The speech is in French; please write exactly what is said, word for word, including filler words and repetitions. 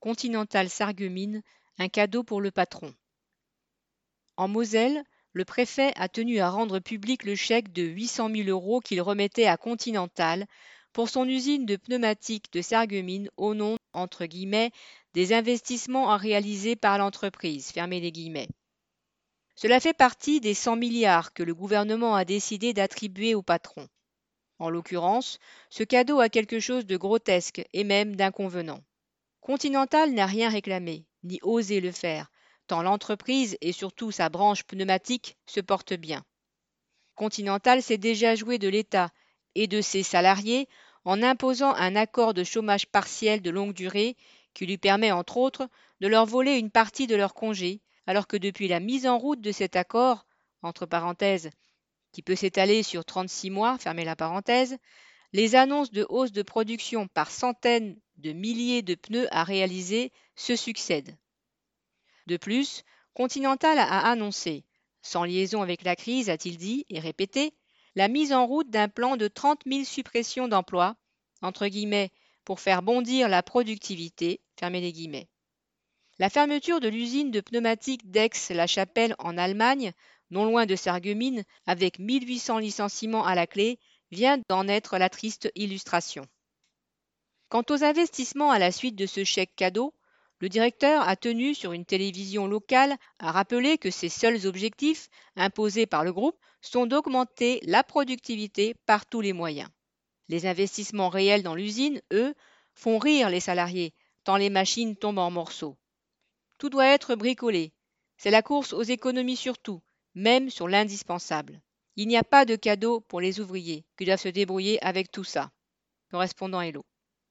Continental Sarreguemines, un cadeau pour le patron. En Moselle, le préfet a tenu à rendre public le chèque de huit cent mille euros qu'il remettait à Continental pour son usine de pneumatiques de Sarreguemines au nom, entre guillemets, des investissements à réaliser par l'entreprise. Fermez les guillemets. Cela fait partie des cent milliards que le gouvernement a décidé d'attribuer au patron. En l'occurrence, ce cadeau a quelque chose de grotesque et même d'inconvenant. Continental n'a rien réclamé, ni osé le faire, tant l'entreprise et surtout sa branche pneumatique se portent bien. Continental s'est déjà joué de l'État et de ses salariés en imposant un accord de chômage partiel de longue durée qui lui permet entre autres de leur voler une partie de leur congé, alors que depuis la mise en route de cet accord, entre parenthèses, qui peut s'étaler sur trente-six mois, fermez la parenthèse, les annonces de hausse de production par centaines de milliers de pneus à réaliser se succèdent. De plus, Continental a annoncé, sans liaison avec la crise, a-t-il dit et répété, la mise en route d'un plan de trente mille suppressions d'emplois, entre guillemets, pour faire bondir la productivité, fermez les guillemets. La fermeture de l'usine de pneumatiques d'Aix-la-Chapelle en Allemagne, non loin de Sarreguemines, avec mille huit cents licenciements à la clé, vient d'en être la triste illustration. Quant aux investissements à la suite de ce chèque cadeau, le directeur a tenu sur une télévision locale à rappeler que ses seuls objectifs, imposés par le groupe, sont d'augmenter la productivité par tous les moyens. Les investissements réels dans l'usine, eux, font rire les salariés, tant les machines tombent en morceaux. Tout doit être bricolé. C'est la course aux économies sur tout, même sur l'indispensable. Il n'y a pas de cadeau pour les ouvriers, qui doivent se débrouiller avec tout ça. Correspondant Hello.